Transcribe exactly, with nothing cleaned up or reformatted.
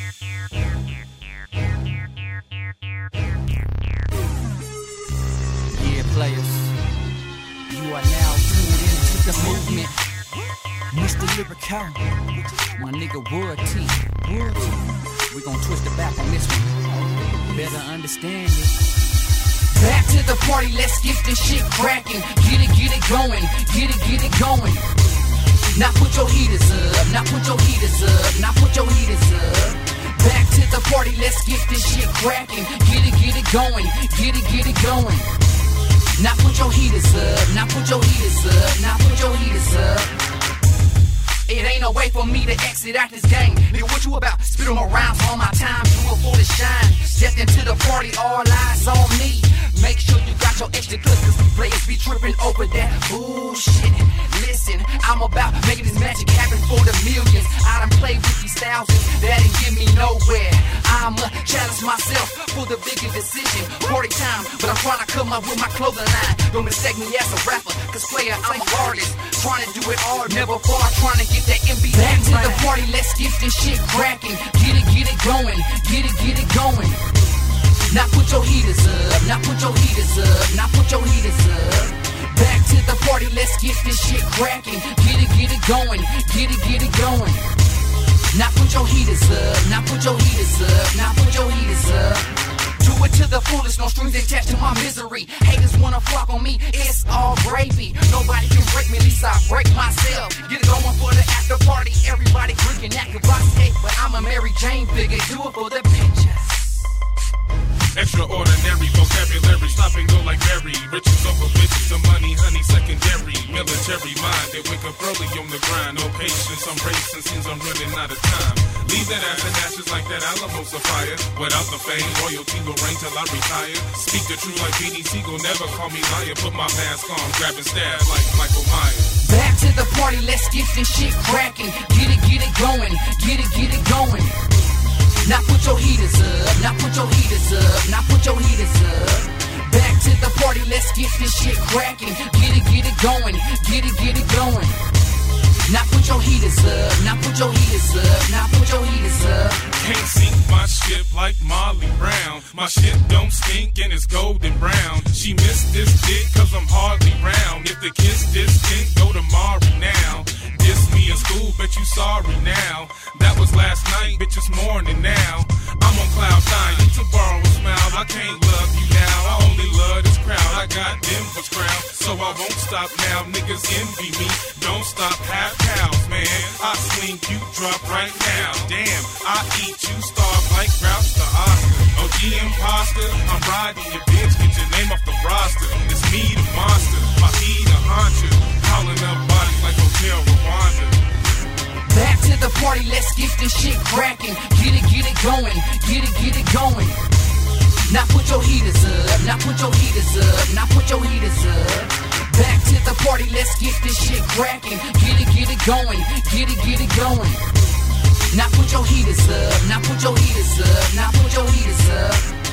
Yeah, players, you are now tuned into the movement. Mister Lyrical, my nigga Wood T. Wood T. We gon' twist it back on this one. Better understand it. Back to the party, let's get this shit cracking. Get it, get it going, get it, get it going. Now put your heaters up, now put your heaters up, now put your heaters up. Back to the party, let's get this shit cracking. Get it, get it going, get it, get it going. Now put your heaters up, now put your heaters up, now put your heaters up. It ain't no way for me to exit out this game. Nigga, what you about? Spit on my rhymes on my time, do it for the shine. Stepped into the party, all eyes on me. Make sure you got your extra clip, cause we players be tripping over that bullshit. Listen, I'm about making this magic happen for the millions. I done played with these thousands, that ain't get me nowhere. I'ma challenge myself for the bigger decision. Party time, but I'm trying to come up with my clothing line. Don't mistake me as a rapper, cause player, I'm an artist. Trying to do it all, never far, trying to get that M V P. Back to the party, let's get this shit cracking. Get it, get it going, get it, get it going. Now put your heaters up, now put your heaters up, now put your heaters up. Back to the party, let's get this shit cracking. Get it, get it going, get it, get it going. Now put your heaters up, now put your heaters up, now put your heaters up. Do it to the fullest, no strings attached to my misery. Haters wanna flock on me, it's all gravy. Nobody can break me, at least I break myself. Get it going for the after party, everybody drinking that Kavasi. Hey, but I'm a Mary Jane figure, do it for the bitches. Extraordinary vocabulary, stop and go like Barry. Riches over bitches, some money, honey, secondary. Military minded, wake up early on the grind. No patience, I'm racing, since I'm running out of time. Leave that ass in ashes like that Alamos fire. Without the fame, royalty will reign till I retire. Speak the truth like B D C, go never call me liar. Put my mask on, grabbing stab like Michael Myers. Back to the party, let's get this shit cracking. Get it, get it going, get it, get it going. Now put your heaters up, now put your heaters up, now put your heaters up. Back to the party, let's get this shit cracking. Get it, get it going, get it, get it going. Now put your heaters up, now put your heaters up, now put your heaters up. Can't sink my ship like Molly Brown. My shit don't stink and it's golden brown. She missed this dick cause I'm hardly round. If the kiss this stink, go to Mari now. Diss me in school, bet you sorry now. That was last night, bitch, it's morning now. I'm on cloud nine, need to borrow a smile. I can't love you now, I only love this crowd. I got Denver's crown, so I won't stop now. Niggas envy me, don't stop, half cows, man. I swing, you drop right now. Damn, I eat you, starve like Grouch the Oscar. O G imposter, I'm riding your bitch, get your name off the roster. It's me, the monster, my heat, a hauncher. Calling up bodies like Hotel Rwanda. Back to the party, let's get this shit cracking. Get it, get it going, get it, get it going. Now put your heaters up, now put your heaters up, now put your heaters up. Back to the party, let's get this shit cracking. Get it, get it going, get it, get it going. Now put your heaters up, now put your heaters up, now put your heaters up.